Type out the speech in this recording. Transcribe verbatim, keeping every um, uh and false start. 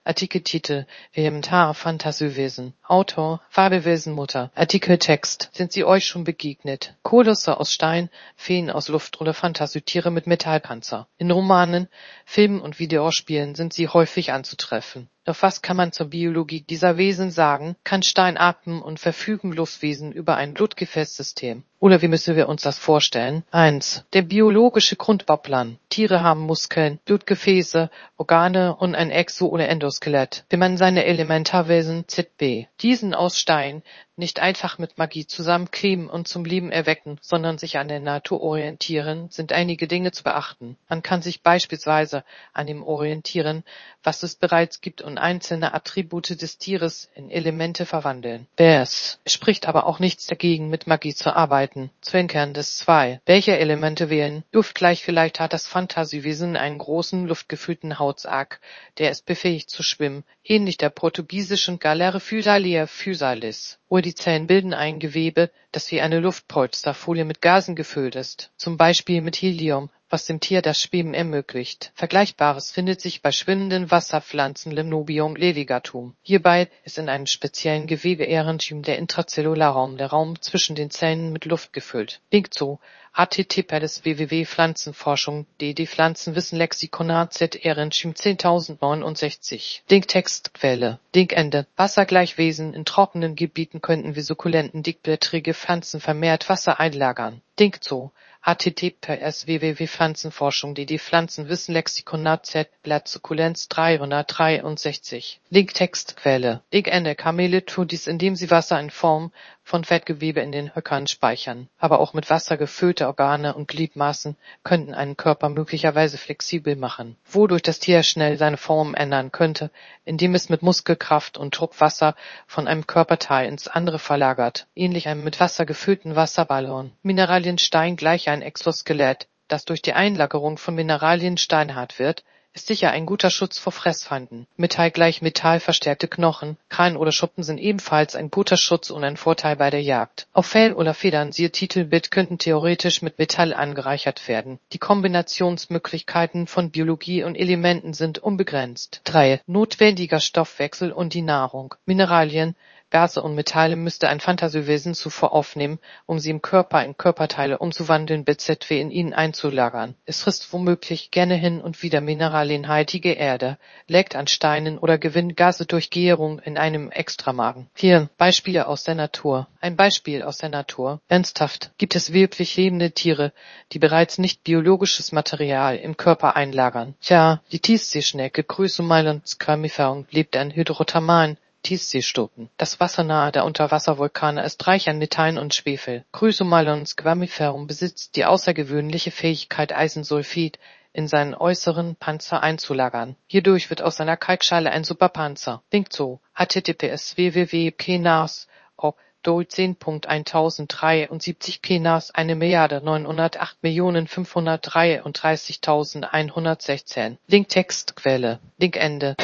Artikeltitel: Elementar Phantasiewesen. Autor: Fabelwesen Mutter. Artikeltext: Sind sie euch schon begegnet? Kolosse aus Stein, Feen aus Luft oder Phantasietiere mit Metallpanzer. In Romanen, Filmen und Videospielen sind sie häufig anzutreffen. Doch was kann man zur Biologie dieser Wesen sagen? Kann Stein atmen und verfügen Luftwesen über ein Blutgefäßsystem? Oder wie müssen wir uns das vorstellen? eins. Der biologische Grundbauplan. Tiere haben Muskeln, Blutgefäße, Organe und ein Exo- oder Endoskelett. Wenn man seine Elementarwesen Z B, diesen aus Stein, nicht einfach mit Magie zusammenkleben und zum Leben erwecken, sondern sich an der Natur orientieren, sind einige Dinge zu beachten. Man kann sich beispielsweise an dem orientieren, was es bereits gibt und einzelne Attribute des Tieres in Elemente verwandeln. Es spricht aber auch nichts dagegen, mit Magie zu arbeiten. Zwinkerndes zwei. Welche Elemente wählen? Luftgleich vielleicht hat das Phantasiewesen einen großen, luftgefüllten Hautsack, der es befähigt zu schwimmen, ähnlich der portugiesischen Galera Physalia physalis. Oder die Zellen bilden ein Gewebe, das wie eine Luftpolsterfolie mit Gasen gefüllt ist, zum Beispiel mit Helium, was dem Tier das Schweben ermöglicht. Vergleichbares findet sich bei schwimmenden Wasserpflanzen Limnobium levigatum. Hierbei ist in einem speziellen Gewebeerenchym der Intrazellularraum, der Raum zwischen den Zellen, mit Luft gefüllt. Link zu https www Pflanzenforschung dd Pflanzenwissen-Lexikonat Z Erenchym zehntausendneunundsechzig. Link-Textquelle. Linkende. Wassergleichwesen. In trockenen Gebieten könnten wie Sukkulenten dickblättrige Pflanzen vermehrt Wasser einlagern. Link zu https www Pflanzenforschung dd Pflanzenwissen-Lexikonat Z Blatt Sukkulenz dreihundertdreiundsechzig. Link-Textquelle. Linkende. Kamele tun dies, indem sie Wasser in Form von Fettgewebe in den Höckern speichern. Aber auch mit Wasser gefüllte Organe und Gliedmaßen könnten einen Körper möglicherweise flexibel machen, wodurch das Tier schnell seine Form ändern könnte, indem es mit Muskelkraft und Druck Wasser von einem Körperteil ins andere verlagert, ähnlich einem mit Wasser gefüllten Wasserballon. Mineralien Stein gleich ein Exoskelett, das durch die Einlagerung von Mineralien steinhart wird, ist sicher ein guter Schutz vor Fressfeinden. Metall gleich Metall verstärkte Knochen, Krallen oder Schuppen sind ebenfalls ein guter Schutz und ein Vorteil bei der Jagd. Auch Fell oder Federn, siehe Titelbild, könnten theoretisch mit Metall angereichert werden. Die Kombinationsmöglichkeiten von Biologie und Elementen sind unbegrenzt. drei. Notwendiger Stoffwechsel und die Nahrung. Mineralien, Gase und Metalle müsste ein Phantasiewesen zuvor aufnehmen, um sie im Körper in Körperteile umzuwandeln bzw. in ihnen einzulagern. Es frisst womöglich gerne hin und wieder mineralienhaltige Erde, leckt an Steinen oder gewinnt Gase durch Gärung in einem Extramagen. vier. Beispiele aus der Natur. Ein Beispiel aus der Natur. Ernsthaft, gibt es wirklich lebende Tiere, die bereits nicht biologisches Material im Körper einlagern? Tja, die Tiefseeschnecke Chrysomylon squamiferum lebt an hydrothermalen Tiefseestoten. Das Wasser der Unterwasservulkane ist reich an Metallen und Schwefel. Chrysomylon squamiferum besitzt die außergewöhnliche Fähigkeit, Eisensulfid in seinen äußeren Panzer einzulagern. Hierdurch wird aus seiner Kalkschale ein Superpanzer. Link zu https www Kenas ob zehn Punkt tausenddreiundsiebzig Kenas eine Milliarde neunhundertacht Millionen fünfhundertdreiunddreißigtausendeinhundertsechzehn. Link Textquelle. Link Ende.